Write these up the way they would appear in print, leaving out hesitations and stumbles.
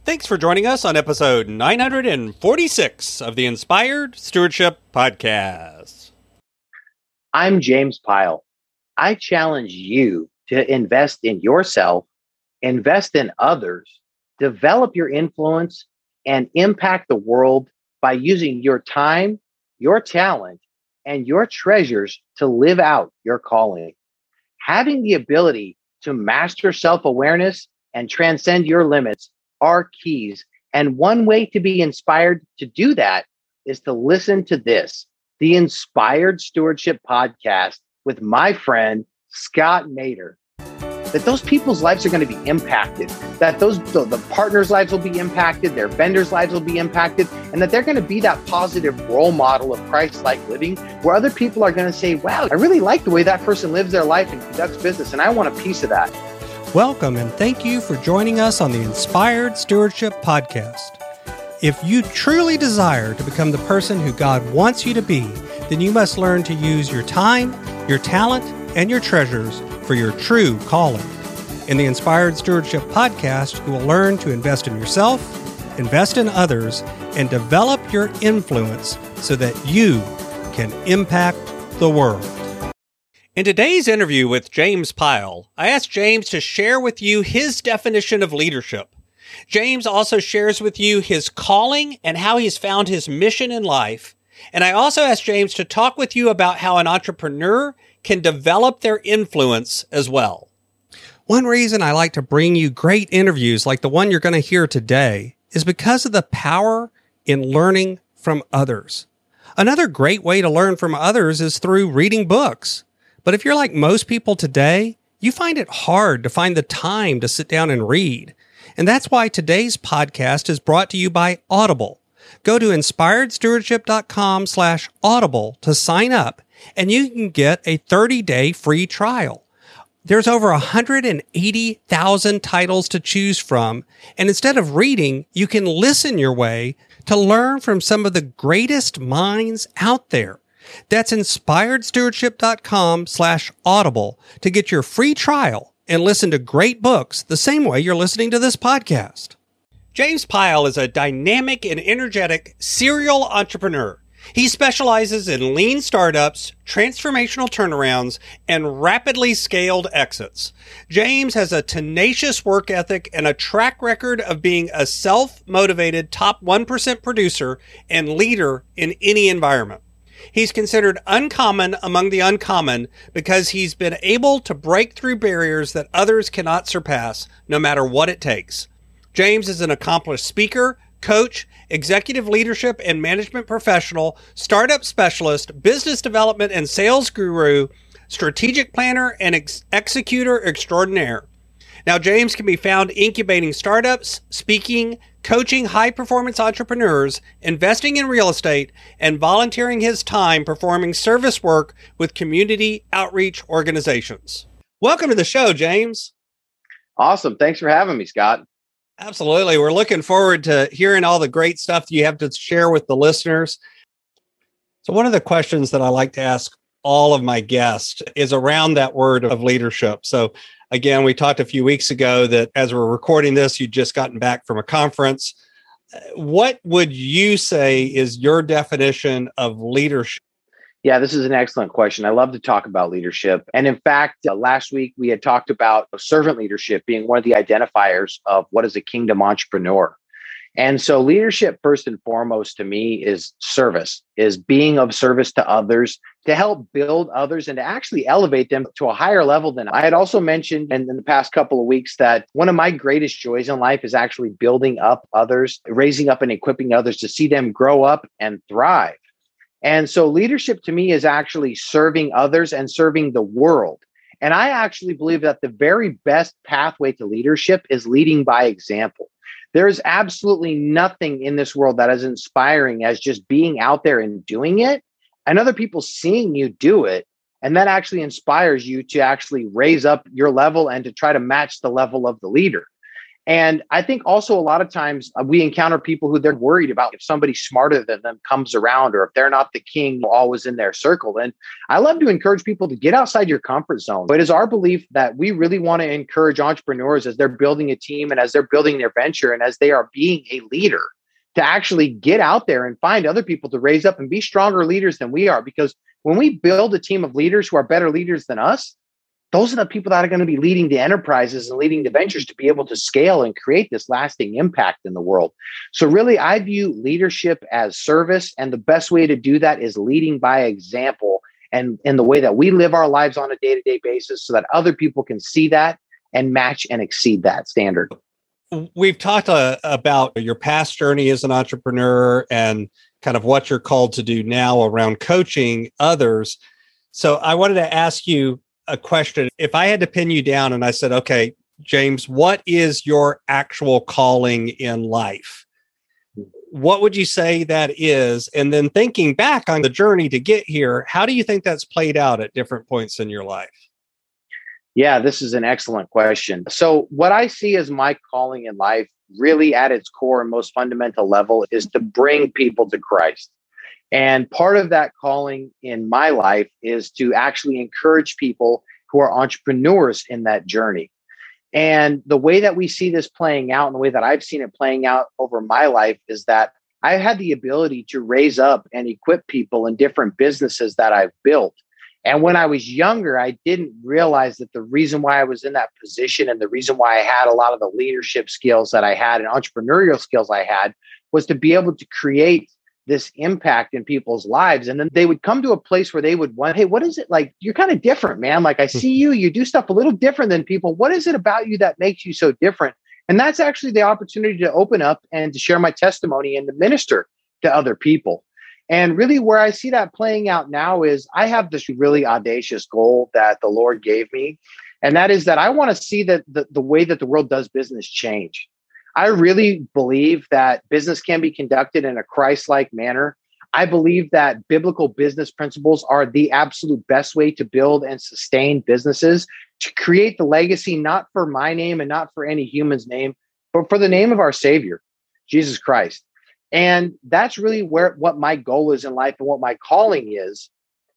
Thanks for joining us on episode 946 of the Inspired Stewardship Podcast. I'm James Pyle. I challenge you to invest in yourself, invest in others, develop your influence, and impact the world by using your time, your talent, and your treasures to live out your calling. Having the ability to master self-awareness and transcend your limits are keys. And one way to be inspired to do that is to listen to this, the Inspired Stewardship Podcast with my friend, Scott Mader. That those people's lives are going to be impacted, that the partners' lives will be impacted, their vendors' lives will be impacted, and that they're going to be that positive role model of Christ-like living where other people are going to say, wow, I really like the way that person lives their life and conducts business, and I want a piece of that. Welcome and thank you for joining us on the Inspired Stewardship Podcast. If you truly desire to become the person who God wants you to be, then you must learn to use your time, your talent, and your treasures for your true calling. In the Inspired Stewardship Podcast, you will learn to invest in yourself, invest in others, and develop your influence so that you can impact the world. In today's interview with James Pyle, I asked James to share with you his definition of leadership. James also shares with you his calling and how he's found his mission in life. And I also asked James to talk with you about how an entrepreneur can develop their influence as well. One reason I like to bring you great interviews like the one you're going to hear today is because of the power in learning from others. Another great way to learn from others is through reading books. But if you're like most people today, you find it hard to find the time to sit down and read. And that's why today's podcast is brought to you by Audible. Go to inspiredstewardship.com/audible to sign up, and you can get a 30-day free trial. There's over 180,000 titles to choose from, and instead of reading, you can listen your way to learn from some of the greatest minds out there. That's inspiredstewardship.com/audible to get your free trial and listen to great books the same way you're listening to this podcast. James Pyle is a dynamic and energetic serial entrepreneur. He specializes in lean startups, transformational turnarounds, and rapidly scaled exits. James has a tenacious work ethic and a track record of being a self-motivated top 1% producer and leader in any environment. He's considered uncommon among the uncommon because he's been able to break through barriers that others cannot surpass, no matter what it takes. James is an accomplished speaker, coach, executive leadership and management professional, startup specialist, business development and sales guru, strategic planner, and executor extraordinaire. Now, James can be found incubating startups, speaking, coaching high-performance entrepreneurs, investing in real estate, and volunteering his time performing service work with community outreach organizations. Welcome to the show, James. Awesome. Thanks for having me, Scott. Absolutely. We're looking forward to hearing all the great stuff you have to share with the listeners. So one of the questions that I like to ask all of my guests is around that word of leadership. So again, we talked a few weeks ago that as we're recording this, you'd just gotten back from a conference. What would you say is your definition of leadership? Yeah, this is an excellent question. I love to talk about leadership. And in fact, last week we had talked about servant leadership being one of the identifiers of what is a kingdom entrepreneur. And so leadership, first and foremost, to me, is service, is being of service to others, to help build others and to actually elevate them to a higher level than I had also mentioned in the past couple of weeks that one of my greatest joys in life is actually building up others, raising up and equipping others to see them grow up and thrive. And so leadership to me is actually serving others and serving the world. And I actually believe that the very best pathway to leadership is leading by example. There is absolutely nothing in this world that is inspiring as just being out there and doing it and other people seeing you do it. And that actually inspires you to actually raise up your level and to try to match the level of the leader. And I think also a lot of times we encounter people who they're worried about if somebody smarter than them comes around, or if they're not the king always in their circle. And I love to encourage people to get outside your comfort zone. It is our belief that we really want to encourage entrepreneurs as they're building a team and as they're building their venture and as they are being a leader to actually get out there and find other people to raise up and be stronger leaders than we are. Because when we build a team of leaders who are better leaders than us, those are the people that are going to be leading the enterprises and leading the ventures to be able to scale and create this lasting impact in the world. So really, I view leadership as service. And the best way to do that is leading by example and in the way that we live our lives on a day-to-day basis so that other people can see that and match and exceed that standard. We've talked about your past journey as an entrepreneur and kind of what you're called to do now around coaching others. So I wanted to ask you a question. If I had to pin you down and I said, okay, James, what is your actual calling in life? What would you say that is? And then thinking back on the journey to get here, how do you think that's played out at different points in your life? Yeah, this is an excellent question. So what I see as my calling in life, really at its core and most fundamental level, is to bring people to Christ. And part of that calling in my life is to actually encourage people who are entrepreneurs in that journey. And the way that we see this playing out and the way that I've seen it playing out over my life is that I had the ability to raise up and equip people in different businesses that I've built. And when I was younger, I didn't realize that the reason why I was in that position and the reason why I had a lot of the leadership skills that I had and entrepreneurial skills I had was to be able to create this impact in people's lives. And then they would come to a place where they would want, hey, what is it like? You're kind of different, man. Like I see you do stuff a little different than people. What is it about you that makes you so different? And that's actually the opportunity to open up and to share my testimony and to minister to other people. And really where I see that playing out now is I have this really audacious goal that the Lord gave me. And that is that I want to see that the way that the world does business change. I really believe that business can be conducted in a Christ-like manner. I believe that biblical business principles are the absolute best way to build and sustain businesses, to create the legacy, not for my name and not for any human's name, but for the name of our Savior, Jesus Christ. And that's really what my goal is in life and what my calling is.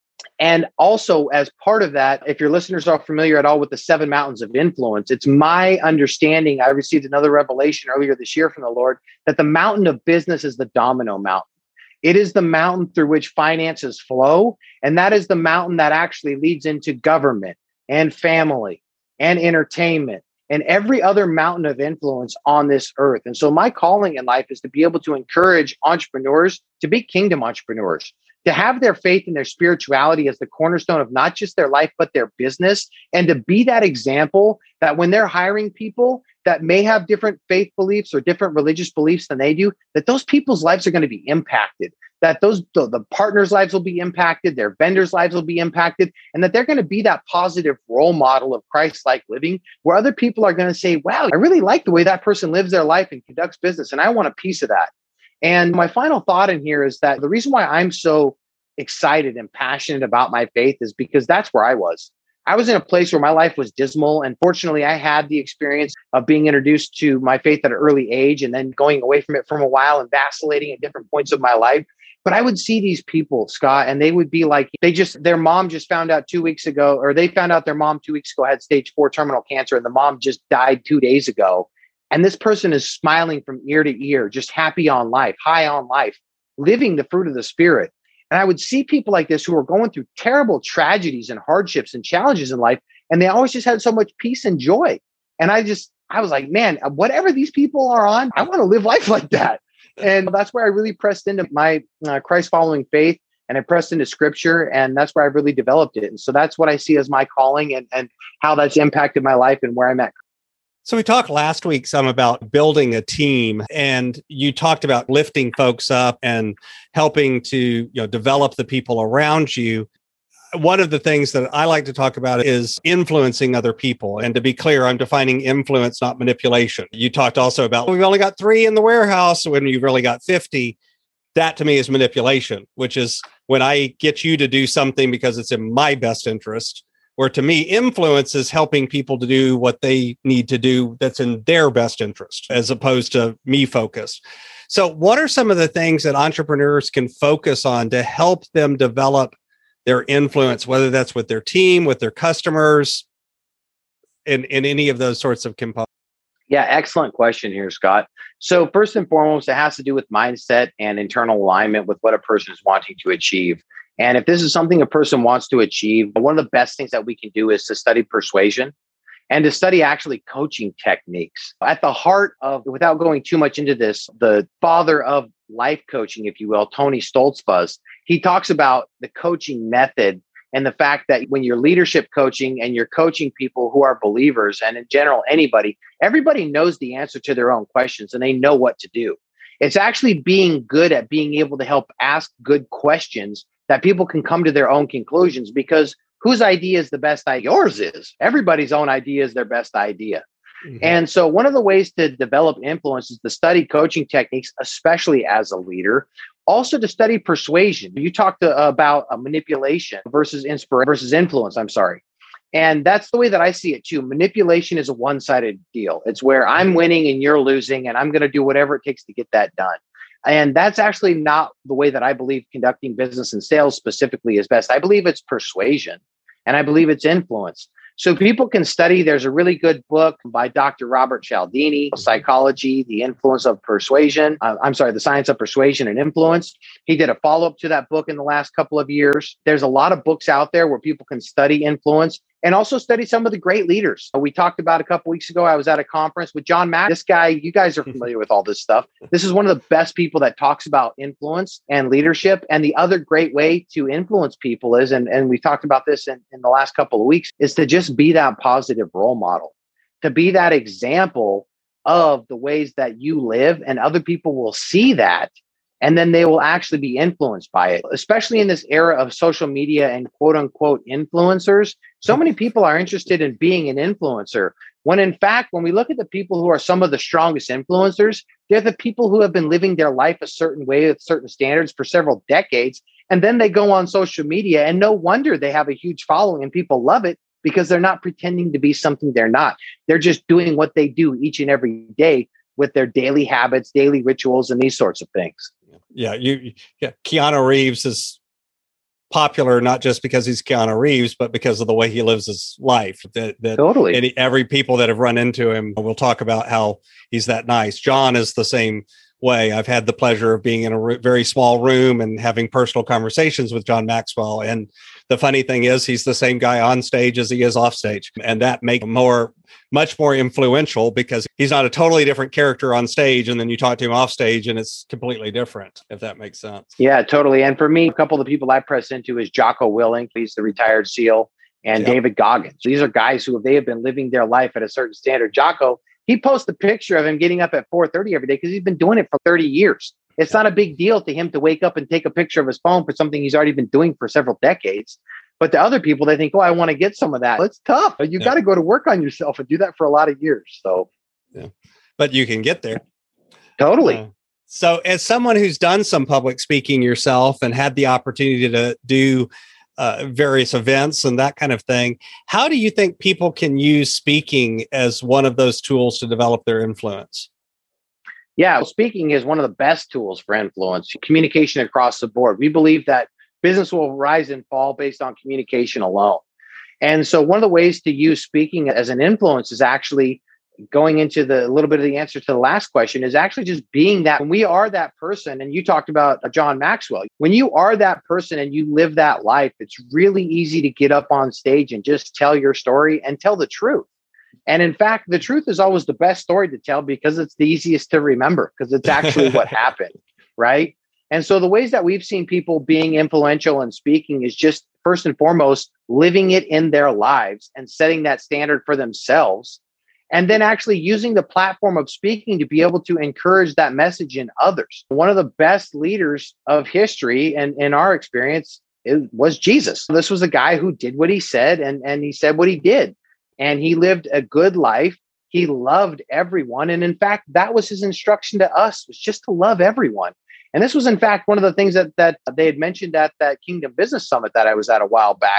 And also, as part of that, if your listeners are familiar at all with the 7 mountains of influence, it's my understanding, I received another revelation earlier this year from the Lord, that the mountain of business is the domino mountain. It is the mountain through which finances flow. And that is the mountain that actually leads into government and family and entertainment and every other mountain of influence on this earth. And so my calling in life is to be able to encourage entrepreneurs to be kingdom entrepreneurs, to have their faith and their spirituality as the cornerstone of not just their life, but their business, and to be that example that when they're hiring people that may have different faith beliefs or different religious beliefs than they do, that those people's lives are going to be impacted, that the partners' lives will be impacted, their vendors' lives will be impacted, and that they're going to be that positive role model of Christ-like living where other people are going to say, wow, I really like the way that person lives their life and conducts business, and I want a piece of that. And my final thought in here is that the reason why I'm so excited and passionate about my faith is because that's where I was. I was in a place where my life was dismal. And fortunately, I had the experience of being introduced to my faith at an early age and then going away from it for a while and vacillating at different points of my life. But I would see these people, Scott, and they would be like, their mom just found out 2 weeks ago, or they found out their mom 2 weeks ago had stage 4 terminal cancer, and the mom just died 2 days ago. And this person is smiling from ear to ear, just happy on life, high on life, living the fruit of the Spirit. And I would see people like this who are going through terrible tragedies and hardships and challenges in life, and they always just had so much peace and joy. And I was like, man, whatever these people are on, I want to live life like that. And that's where I really pressed into my Christ-following faith, and I pressed into Scripture, and that's where I really developed it. And so that's what I see as my calling and how that's impacted my life and where I'm at. So we talked last week some about building a team, and you talked about lifting folks up and helping to develop the people around you. One of the things that I like to talk about is influencing other people. And to be clear, I'm defining influence, not manipulation. You talked also about we've only got 3 in the warehouse when you've really got 50. That to me is manipulation, which is when I get you to do something because it's in my best interest, Where to me, influence is helping people to do what they need to do that's in their best interest, as opposed to me focused. So what are some of the things that entrepreneurs can focus on to help them develop their influence, whether that's with their team, with their customers, in any of those sorts of components? Yeah, excellent question here, Scott. So first and foremost, it has to do with mindset and internal alignment with what a person is wanting to achieve. And if this is something a person wants to achieve, one of the best things that we can do is to study persuasion and to study actually coaching techniques. At the heart of, without going too much into this, the father of life coaching, if you will, Tony Stoltzfus, he talks about the coaching method and the fact that when you're leadership coaching and you're coaching people who are believers, and in general, everybody knows the answer to their own questions and they know what to do. It's actually being good at being able to help ask good questions that people can come to their own conclusions, because whose idea is the best idea? Yours is. Everybody's own idea is their best idea. Mm-hmm. And so one of the ways to develop influence is to study coaching techniques, especially as a leader. Also to study persuasion. You talked about manipulation versus influence. And that's the way that I see it too. Manipulation is a one-sided deal. It's where I'm winning and you're losing, and I'm going to do whatever it takes to get that done. And that's actually not the way that I believe conducting business and sales specifically is best. I believe it's persuasion, and I believe it's influence. So people can study. There's a really good book by Dr. Robert Cialdini, Psychology, The Influence of Persuasion. The Science of Persuasion and Influence. He did a follow-up to that book in the last couple of years. There's a lot of books out there where people can study influence and also study some of the great leaders. We talked about a couple weeks ago, I was at a conference with John Mack. This guy, you guys are familiar with all this stuff. This is one of the best people that talks about influence and leadership. And the other great way to influence people is, and we talked about this in the last couple of weeks, is to just be that positive role model, to be that example of the ways that you live, and other people will see that. And then they will actually be influenced by it, especially in this era of social media and quote unquote influencers. So many people are interested in being an influencer, when in fact, when we look at the people who are some of the strongest influencers, they're the people who have been living their life a certain way with certain standards for several decades. And then they go on social media, and no wonder they have a huge following and people love it, because they're not pretending to be something they're not. They're just doing what they do each and every day with their daily habits, daily rituals, and these sorts of things. Yeah, Keanu Reeves is popular not just because he's Keanu Reeves, but because of the way he lives his life. Totally. Every people that have run into him will talk about how he's that nice. John is the same way. I've had the pleasure of being in a very small room and having personal conversations with John Maxwell. And the funny thing is, he's the same guy on stage as he is off stage. And that makes him much more influential, because he's not a totally different character on stage, and then you talk to him off stage and it's completely different, if that makes sense. Yeah, totally. And for me, a couple of the people I press into is Jocko Willink. He's the retired SEAL, and David Goggins. These are guys who, they have been living their life at a certain standard. Jocko, he posts a picture of him getting up at 4:30 every day because he's been doing it for 30 years. It's not a big deal to him to wake up and take a picture of his phone for something he's already been doing for several decades. But to other people, they think, oh, I want to get some of that. It's tough. You got to go to work on yourself and do that for a lot of years. So, but you can get there. Totally. So as someone who's done some public speaking yourself and had the opportunity to do various events and that kind of thing, how do you think people can use speaking as one of those tools to develop their influence? Yeah, speaking is one of the best tools for influence, communication across the board. We believe that business will rise and fall based on communication alone. And so one of the ways to use speaking as an influence is actually going into a little bit of the answer to the last question, is actually just being that. When we are that person, and you talked about John Maxwell, when you are that person and you live that life, it's really easy to get up on stage and just tell your story and tell the truth. And in fact, the truth is always the best story to tell, because it's the easiest to remember, because it's actually what happened, right? And so the ways that we've seen people being influential in speaking is just first and foremost living it in their lives and setting that standard for themselves. And then actually using the platform of speaking to be able to encourage that message in others. One of the best leaders of history, and in our experience, was Jesus. This was a guy who did what he said, and he said what he did. And he lived a good life. He loved everyone. And in fact, that was his instruction to us, was just to love everyone. And this was, in fact, one of the things that they had mentioned at that Kingdom Business Summit that I was at a while back,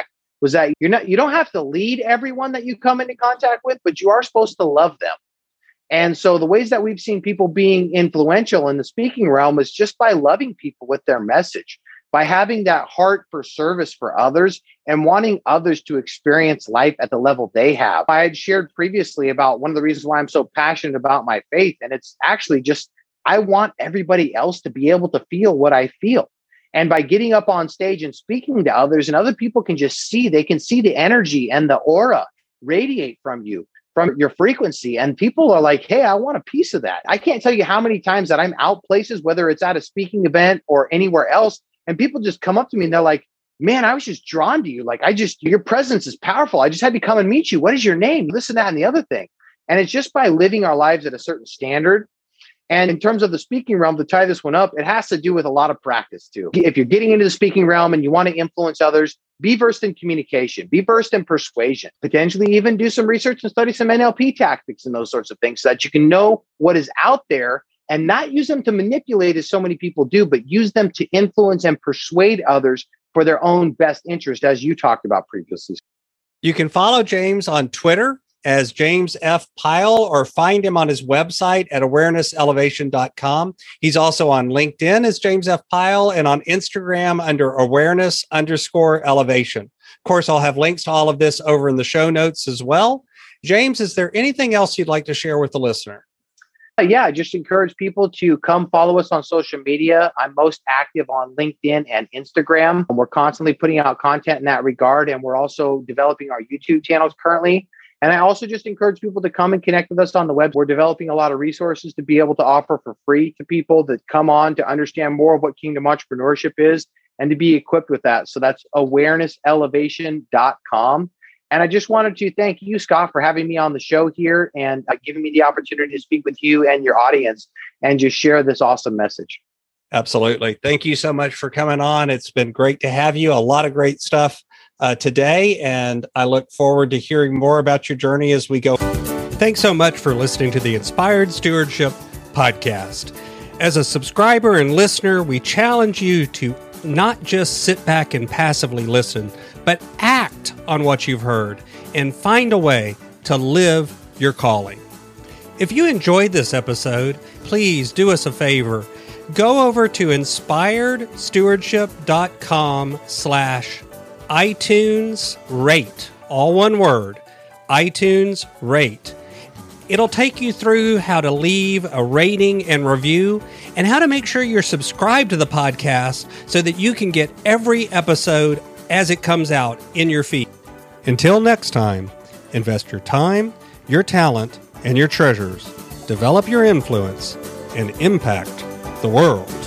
was that you don't have to lead everyone that you come into contact with, but you are supposed to love them. And so the ways that we've seen people being influential in the speaking realm is just by loving people with their message, by having that heart for service for others and wanting others to experience life at the level they have. I had shared previously about one of the reasons why I'm so passionate about my faith. And it's actually just, I want everybody else to be able to feel what I feel. And by getting up on stage and speaking to others, and other people can just see, they can see the energy and the aura radiate from you, from your frequency. And people are like, hey, I want a piece of that. I can't tell you how many times that I'm out places, whether it's at a speaking event or anywhere else, and people just come up to me and they're like, man, I was just drawn to you. Like, your presence is powerful. I just had to come and meet you. What is your name? This and that and the other thing. And it's just by living our lives at a certain standard. And in terms of the speaking realm, to tie this one up, it has to do with a lot of practice too. If you're getting into the speaking realm and you want to influence others, be versed in communication, be versed in persuasion, potentially even do some research and study some NLP tactics and those sorts of things so that you can know what is out there and not use them to manipulate as so many people do, but use them to influence and persuade others for their own best interest, as you talked about previously. You can follow James on Twitter as James F. Pyle, or find him on his website at awarenesselevation.com. He's also on LinkedIn as James F. Pyle and on Instagram under awareness_elevation. Of course, I'll have links to all of this over in the show notes as well. James, is there anything else you'd like to share with the listener? Yeah, I just encourage people to come follow us on social media. I'm most active on LinkedIn and Instagram. We're constantly putting out content in that regard, and we're also developing our YouTube channels currently. And I also just encourage people to come and connect with us on the web. We're developing a lot of resources to be able to offer for free to people that come on to understand more of what Kingdom Entrepreneurship is and to be equipped with that. So that's awarenesselevation.com. And I just wanted to thank you, Scott, for having me on the show here and giving me the opportunity to speak with you and your audience and just share this awesome message. Absolutely. Thank you so much for coming on. It's been great to have you. A lot of great stuff today, and I look forward to hearing more about your journey as we go. Thanks so much for listening to the Inspired Stewardship Podcast. As a subscriber and listener, we challenge you to not just sit back and passively listen, but act on what you've heard and find a way to live your calling. If you enjoyed this episode, please do us a favor. Go over to inspiredstewardship.com/iTunes rate, all one word, iTunes rate. It'll take you through how to leave a rating and review and how to make sure you're subscribed to the podcast so that you can get every episode as it comes out in your feed. Until next time, invest your time, your talent, and your treasures. Develop your influence and impact the world.